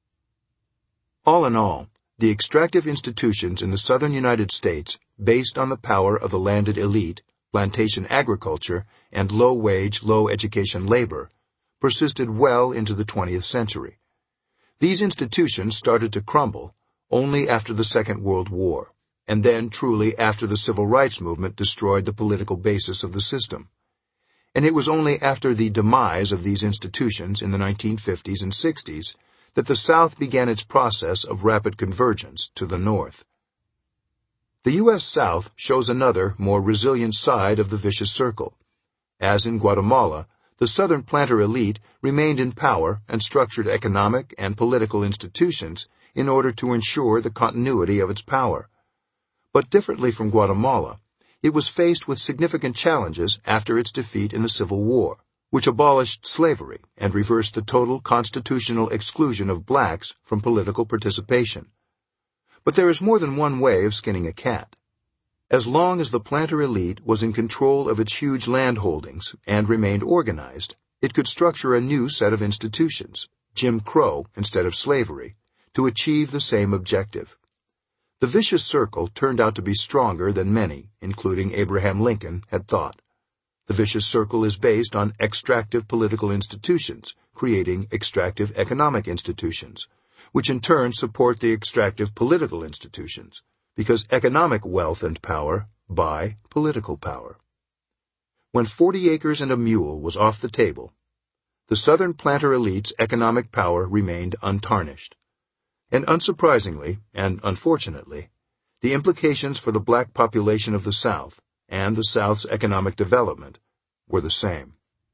All in all, the extractive institutions in the southern United States, based on the power of the landed elite, plantation agriculture, and low-wage, low-education labor, persisted well into the 20th century. These institutions started to crumble only after the Second World War, and then truly after the Civil Rights Movement destroyed the political basis of the system. And it was only after the demise of these institutions in the 1950s and 60s that the South began its process of rapid convergence to the North. The U.S. South shows another, more resilient side of the vicious circle. As in Guatemala, the Southern planter elite remained in power and structured economic and political institutions in order to ensure the continuity of its power. But differently from Guatemala, it was faced with significant challenges after its defeat in the Civil War, which abolished slavery and reversed the total constitutional exclusion of blacks from political participation. But there is more than one way of skinning a cat. As long as the planter elite was in control of its huge land holdings and remained organized, it could structure a new set of institutions, Jim Crow instead of slavery, to achieve the same objective. The vicious circle turned out to be stronger than many, including Abraham Lincoln, had thought. The vicious circle is based on extractive political institutions, creating extractive economic institutions, which in turn support the extractive political institutions, because economic wealth and power buy political power. When 40 acres and a mule was off the table, the Southern planter elite's economic power remained untarnished. And unsurprisingly, and unfortunately, the implications for the black population of the South and the South's economic development were the same.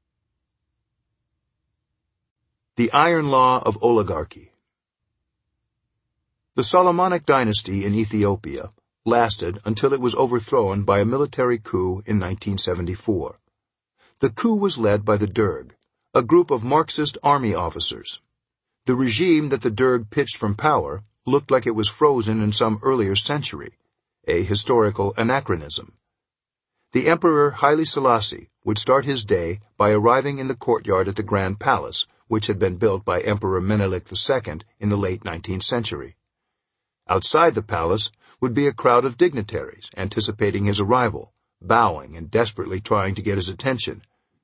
The Iron Law of Oligarchy. The Solomonic dynasty in Ethiopia lasted until it was overthrown by a military coup in 1974. The coup was led by the Derg, a group of Marxist army officers. The regime that the Derg pitched from power looked like it was frozen in some earlier century, a historical anachronism. The Emperor Haile Selassie would start his day by arriving in the courtyard at the Grand Palace, which had been built by Emperor Menelik II in the late 19th century. Outside the palace would be a crowd of dignitaries anticipating his arrival, bowing and desperately trying to get his attention.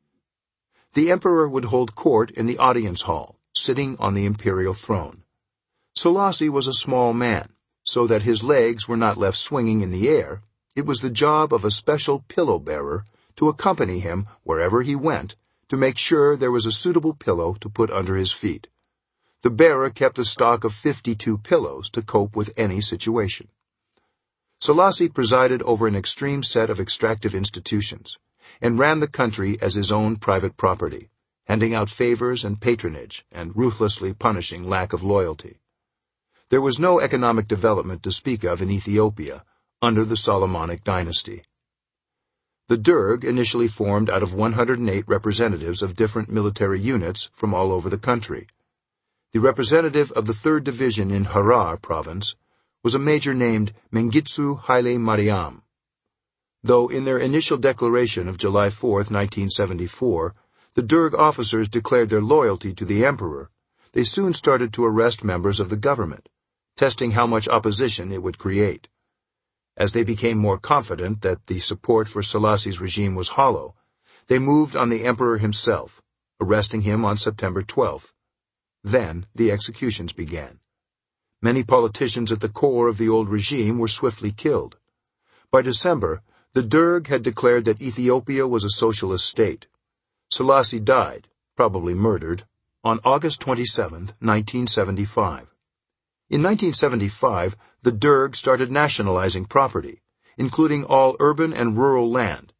The emperor would hold court in the audience hall, sitting on the imperial throne. Selassie was a small man, so that his legs were not left swinging in the air. It was the job of a special pillow-bearer to accompany him wherever he went to make sure there was a suitable pillow to put under his feet. The bearer kept a stock of 52 pillows to cope with any situation. Selassie presided over an extreme set of extractive institutions and ran the country as his own private property, handing out favors and patronage and ruthlessly punishing lack of loyalty. There was no economic development to speak of in Ethiopia under the Solomonic dynasty. The Derg initially formed out of 108 representatives of different military units from all over the country. The representative of the 3rd Division in Harar province was a major named Mengistu Haile Mariam. Though in their initial declaration of July 4, 1974, the Derg officers declared their loyalty to the emperor, they soon started to arrest members of the government, testing how much opposition it would create. As they became more confident that the support for Selassie's regime was hollow, they moved on the emperor himself, arresting him on September 12th. Then the executions began. Many politicians at the core of the old regime were swiftly killed. By December, the Derg had declared that Ethiopia was a socialist state. Selassie died, probably murdered, on August 27, 1975. In 1975, the Derg started nationalizing property, including all urban and rural land,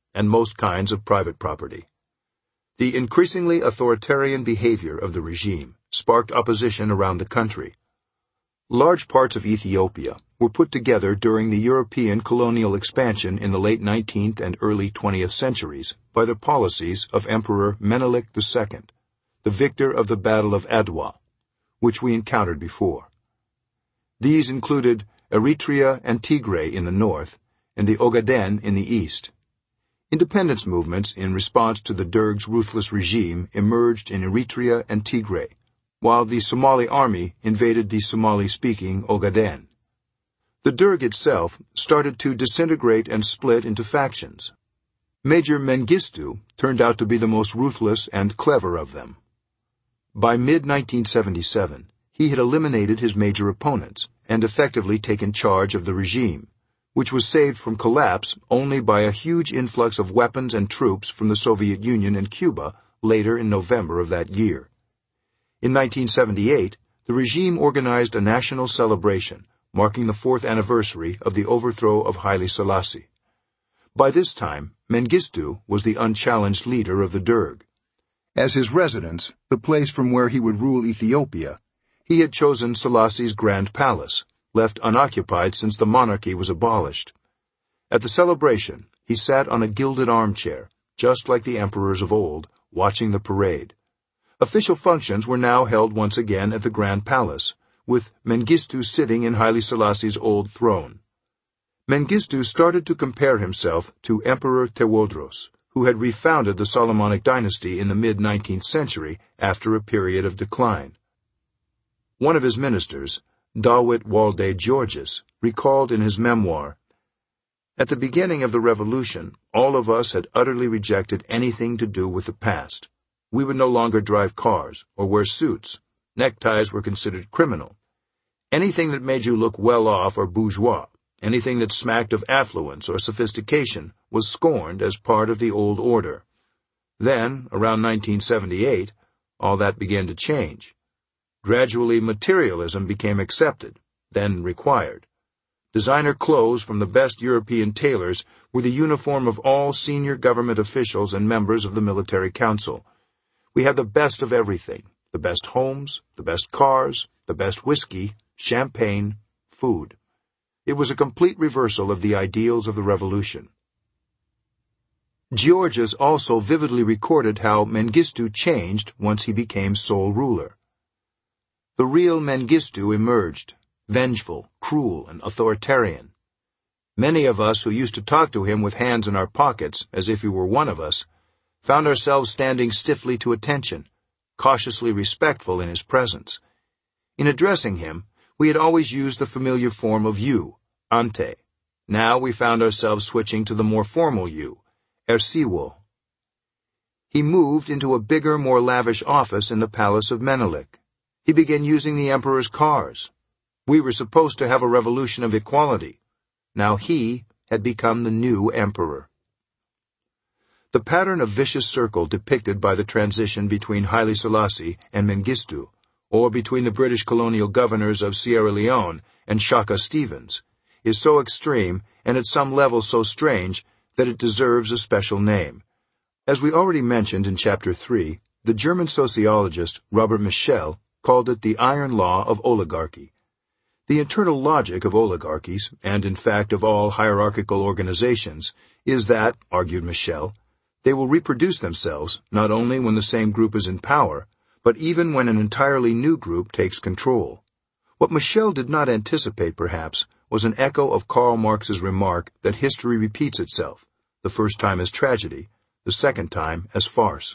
and most kinds of private property. The increasingly authoritarian behavior of the regime sparked opposition around the country. Large parts of Ethiopia were put together during the European colonial expansion in the late 19th and early 20th centuries by the policies of Emperor Menelik II, the victor of the Battle of Adwa, which we encountered before. These included Eritrea and Tigray in the north, and the Ogaden in the east. Independence movements in response to the Derg's ruthless regime emerged in Eritrea and Tigray, while the Somali army invaded the Somali-speaking Ogaden. The Derg itself started to disintegrate and split into factions. Major Mengistu turned out to be the most ruthless and clever of them. By mid-1977, he had eliminated his major opponents and effectively taken charge of the regime, which was saved from collapse only by a huge influx of weapons and troops from the Soviet Union and Cuba later in November of that year. In 1978, the regime organized a national celebration marking the 4th anniversary of the overthrow of Haile Selassie. By this time, Mengistu was the unchallenged leader of the Derg. As his residence, the place from where he would rule Ethiopia, he had chosen Selassie's Grand Palace, left unoccupied since the monarchy was abolished. At the celebration, he sat on a gilded armchair, just like the emperors of old, watching the parade. Official functions were now held once again at the Grand Palace, with Mengistu sitting in Haile Selassie's old throne. Mengistu started to compare himself to Emperor Tewodros, who had refounded the Solomonic dynasty in the mid-19th century after a period of decline. One of his ministers, Dawit Walde Georgis, recalled in his memoir, "At the beginning of the revolution, all of us had utterly rejected anything to do with the past. We would no longer drive cars or wear suits. Neckties were considered criminal. Anything that made you look well off or bourgeois, anything that smacked of affluence or sophistication, was scorned as part of the old order. Then, around 1978, all that began to change. Gradually, materialism became accepted, then required. Designer clothes from the best European tailors were the uniform of all senior government officials and members of the military council. We had the best of everything, the best homes, the best cars, the best whiskey, champagne, food. It was a complete reversal of the ideals of the revolution." Georges also vividly recorded how Mengistu changed once he became sole ruler. The real Mengistu emerged, vengeful, cruel, and authoritarian. Many of us who used to talk to him with hands in our pockets, as if he were one of us, found ourselves standing stiffly to attention, cautiously respectful in his presence. In addressing him, we had always used the familiar form of you, ante. Now we found ourselves switching to the more formal you, ersiwo. He moved into a bigger, more lavish office in the palace of Menelik. He began using the emperor's cars. We were supposed to have a revolution of equality. Now he had become the new emperor. The pattern of vicious circle depicted by the transition between Haile Selassie and Mengistu, or between the British colonial governors of Sierra Leone and Shaka Stevens, is so extreme and at some level so strange that it deserves a special name. As we already mentioned in Chapter 3, the German sociologist Robert Michel called it the iron law of oligarchy. The internal logic of oligarchies, and in fact of all hierarchical organizations, is that, argued Michel, they will reproduce themselves not only when the same group is in power, but even when an entirely new group takes control. What Michel did not anticipate, perhaps, was an echo of Karl Marx's remark that history repeats itself, the first time as tragedy, the second time as farce.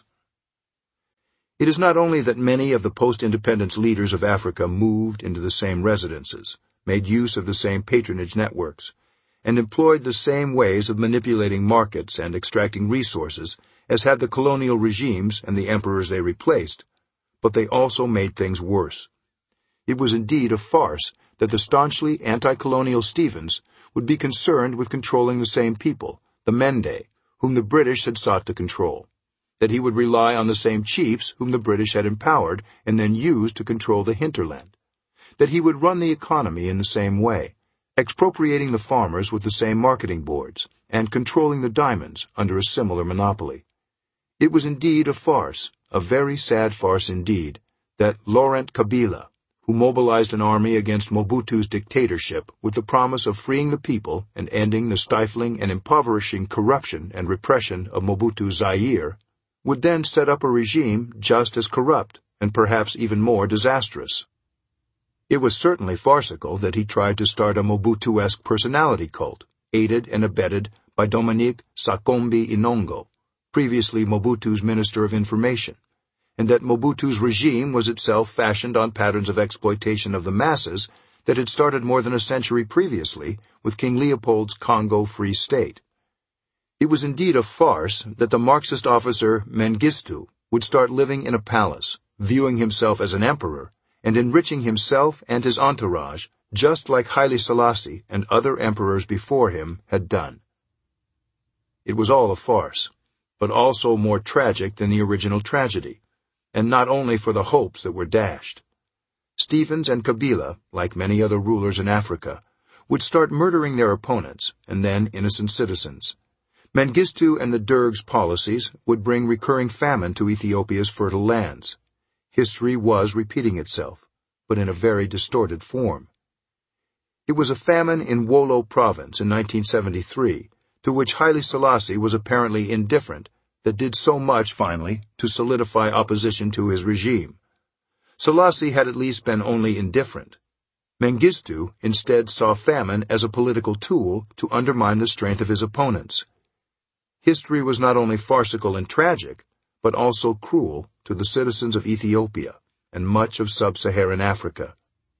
It is not only that many of the post-independence leaders of Africa moved into the same residences, made use of the same patronage networks, and employed the same ways of manipulating markets and extracting resources as had the colonial regimes and the emperors they replaced, but they also made things worse. It was indeed a farce that the staunchly anti-colonial Stevens would be concerned with controlling the same people, the Mende, whom the British had sought to control, that he would rely on the same chiefs whom the British had empowered and then used to control the hinterland, that he would run the economy in the same way, expropriating the farmers with the same marketing boards, and controlling the diamonds under a similar monopoly. It was indeed a farce, a very sad farce indeed, that Laurent Kabila, who mobilized an army against Mobutu's dictatorship with the promise of freeing the people and ending the stifling and impoverishing corruption and repression of Mobutu's Zaire, would then set up a regime just as corrupt and perhaps even more disastrous. It was certainly farcical that he tried to start a Mobutu-esque personality cult, aided and abetted by Dominique Sakombi Inongo, previously Mobutu's Minister of Information, and that Mobutu's regime was itself fashioned on patterns of exploitation of the masses that had started more than a century previously with King Leopold's Congo Free State. It was indeed a farce that the Marxist officer Mengistu would start living in a palace, viewing himself as an emperor, and enriching himself and his entourage just like Haile Selassie and other emperors before him had done. It was all a farce, but also more tragic than the original tragedy, and not only for the hopes that were dashed. Stephens and Kabila, like many other rulers in Africa, would start murdering their opponents and then innocent citizens. Mengistu and the Derg's policies would bring recurring famine to Ethiopia's fertile lands. History was repeating itself, but in a very distorted form. It was a famine in Wollo province in 1973, to which Haile Selassie was apparently indifferent, that did so much, finally, to solidify opposition to his regime. Selassie had at least been only indifferent. Mengistu instead saw famine as a political tool to undermine the strength of his opponents. History was not only farcical and tragic, but also cruel to the citizens of Ethiopia and much of sub-Saharan Africa.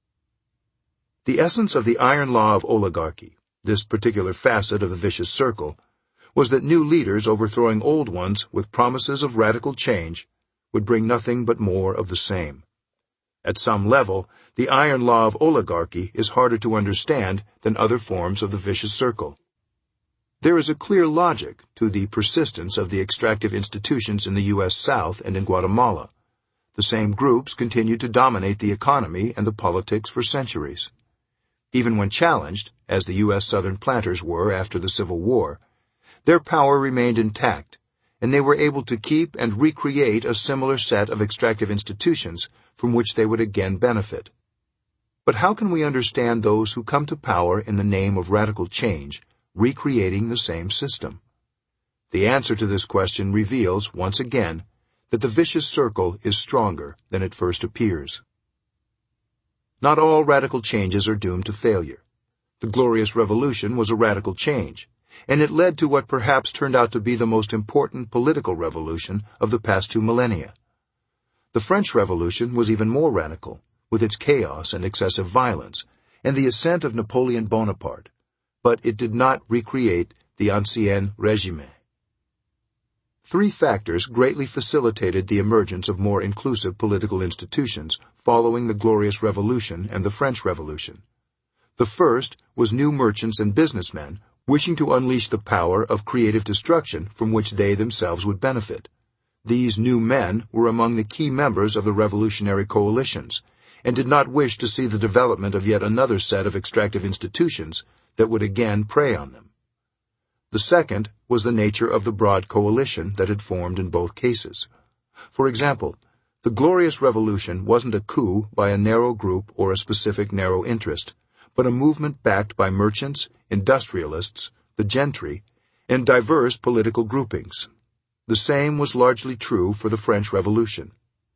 The essence of the iron law of oligarchy, this particular facet of the vicious circle, was that new leaders overthrowing old ones with promises of radical change would bring nothing but more of the same. At some level, the iron law of oligarchy is harder to understand than other forms of the vicious circle. There is a clear logic to the persistence of the extractive institutions in the U.S. South and in Guatemala. The same groups continued to dominate the economy and the politics for centuries. Even when challenged, as the U.S. Southern planters were after the Civil War, their power remained intact, and they were able to keep and recreate a similar set of extractive institutions from which they would again benefit. But how can we understand those who come to power in the name of radical change, recreating the same system? The answer to this question reveals, once again, that the vicious circle is stronger than it first appears. Not all radical changes are doomed to failure. The Glorious Revolution was a radical change, and it led to what perhaps turned out to be the most important political revolution of the past 2 millennia. The French Revolution was even more radical, with its chaos and excessive violence, and the ascent of Napoleon Bonaparte, but it did not recreate the Ancien Régime. 3 factors greatly facilitated the emergence of more inclusive political institutions following the Glorious Revolution and the French Revolution. The first was new merchants and businessmen wishing to unleash the power of creative destruction from which they themselves would benefit. These new men were among the key members of the revolutionary coalitions, and did not wish to see the development of yet another set of extractive institutions that would again prey on them. The second was the nature of the broad coalition that had formed in both cases. For example, the Glorious Revolution wasn't a coup by a narrow group or a specific narrow interest, but a movement backed by merchants, industrialists, the gentry, and diverse political groupings. The same was largely true for the French Revolution.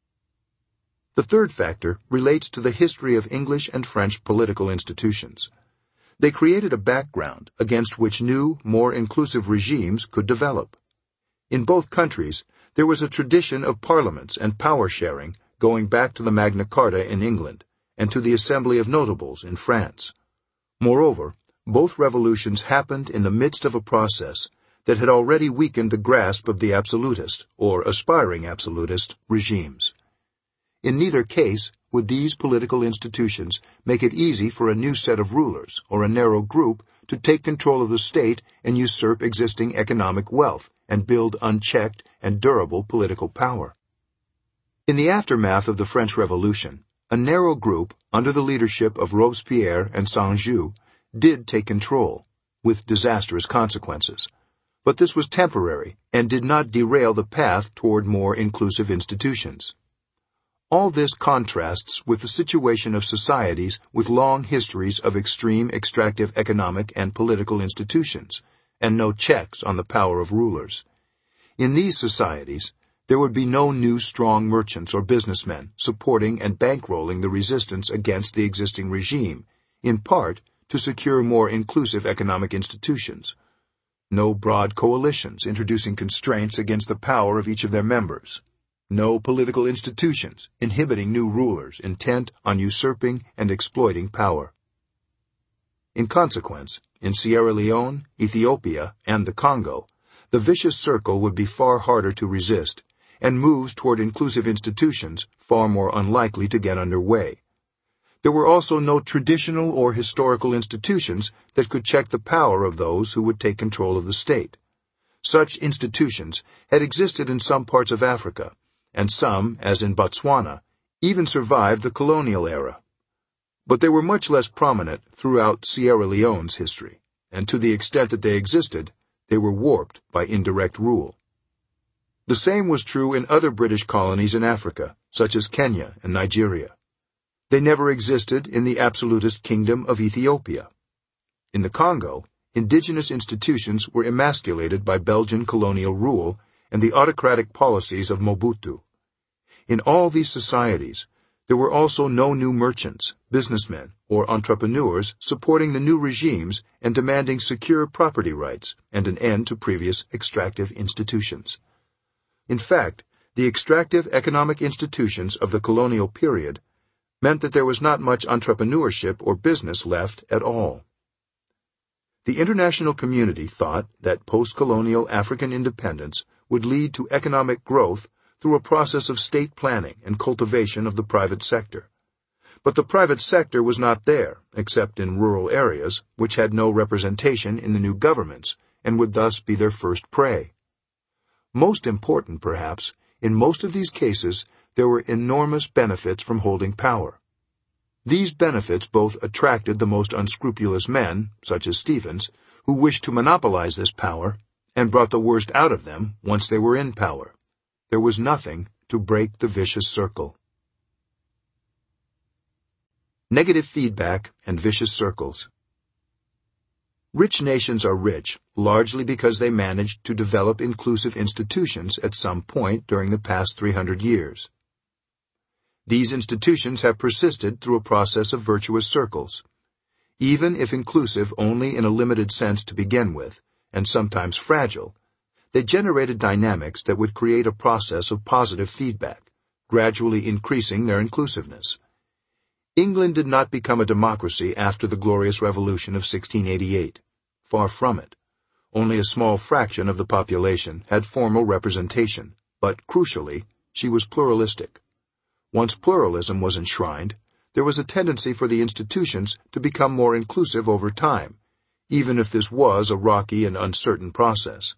The third factor relates to the history of English and French political institutions. They created a background against which new, more inclusive regimes could develop. In both countries, there was a tradition of parliaments and power sharing going back to the Magna Carta in England and to the Assembly of Notables in France. Moreover, both revolutions happened in the midst of a process that had already weakened the grasp of the absolutist, or aspiring absolutist, regimes. In neither case would these political institutions make it easy for a new set of rulers or a narrow group to take control of the state and usurp existing economic wealth and build unchecked and durable political power. In the aftermath of the French Revolution, a narrow group, under the leadership of Robespierre and Saint-Just, did take control, with disastrous consequences. But this was temporary and did not derail the path toward more inclusive institutions. All this contrasts with the situation of societies with long histories of extreme extractive economic and political institutions, and no checks on the power of rulers. In these societies, there would be no new strong merchants or businessmen supporting and bankrolling the resistance against the existing regime, in part to secure more inclusive economic institutions. No broad coalitions introducing constraints against the power of each of their members. No political institutions inhibiting new rulers intent on usurping and exploiting power. In consequence, in Sierra Leone, Ethiopia, and the Congo, the vicious circle would be far harder to resist, and moves toward inclusive institutions far more unlikely to get underway. There were also no traditional or historical institutions that could check the power of those who would take control of the state. Such institutions had existed in some parts of Africa, and some, as in Botswana, even survived the colonial era. But they were much less prominent throughout Sierra Leone's history, and to the extent that they existed, they were warped by indirect rule. The same was true in other British colonies in Africa, such as Kenya and Nigeria. They never existed in the absolutist kingdom of Ethiopia. In the Congo, indigenous institutions were emasculated by Belgian colonial rule and the autocratic policies of Mobutu. In all these societies, there were also no new merchants, businessmen, or entrepreneurs supporting the new regimes and demanding secure property rights and an end to previous extractive institutions. In fact, the extractive economic institutions of the colonial period meant that there was not much entrepreneurship or business left at all. The international community thought that post-colonial African independence would lead to economic growth through a process of state planning and cultivation of the private sector. But the private sector was not there, except in rural areas, which had no representation in the new governments, and would thus be their first prey. Most important, perhaps, in most of these cases, there were enormous benefits from holding power. These benefits both attracted the most unscrupulous men, such as Stephens, who wished to monopolize this power, and brought the worst out of them once they were in power. There was nothing to break the vicious circle. Negative feedback and vicious circles. Rich nations are rich, largely because they managed to develop inclusive institutions at some point during the past 300 years. These institutions have persisted through a process of virtuous circles. Even if inclusive only in a limited sense to begin with, and sometimes fragile, they generated dynamics that would create a process of positive feedback, gradually increasing their inclusiveness. England did not become a democracy after the Glorious Revolution of 1688. Far from it. Only a small fraction of the population had formal representation, but, crucially, she was pluralistic. Once pluralism was enshrined, there was a tendency for the institutions to become more inclusive over time, even if this was a rocky and uncertain process.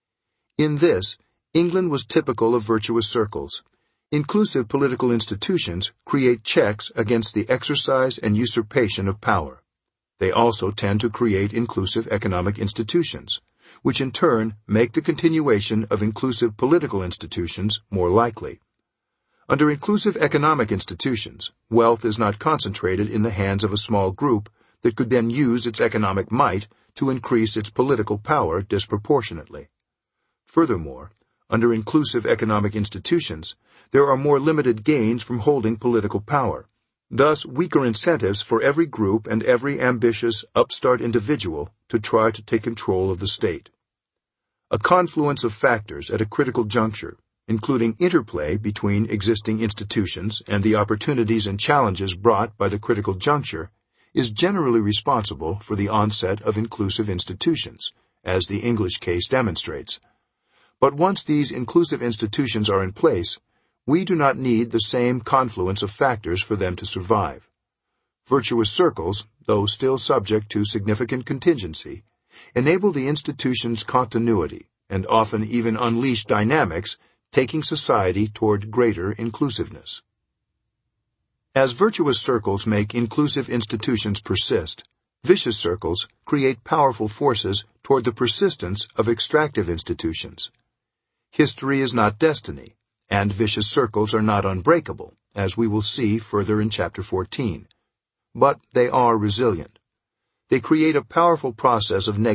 In this, England was typical of virtuous circles. Inclusive political institutions create checks against the exercise and usurpation of power. They also tend to create inclusive economic institutions, which in turn make the continuation of inclusive political institutions more likely. Under inclusive economic institutions, wealth is not concentrated in the hands of a small group that could then use its economic might to increase its political power disproportionately. Furthermore, under inclusive economic institutions, there are more limited gains from holding political power, thus weaker incentives for every group and every ambitious, upstart individual to try to take control of the state. A confluence of factors at a critical juncture, including interplay between existing institutions and the opportunities and challenges brought by the critical juncture, is generally responsible for the onset of inclusive institutions, as the English case demonstrates. But once these inclusive institutions are in place, we do not need the same confluence of factors for them to survive. Virtuous circles, though still subject to significant contingency, enable the institution's continuity and often even unleash dynamics taking society toward greater inclusiveness. As virtuous circles make inclusive institutions persist, Vicious circles create powerful forces toward the persistence of extractive institutions. History is not destiny, and vicious circles are not unbreakable, as we will see further in chapter 14. But they are resilient. They create a powerful process of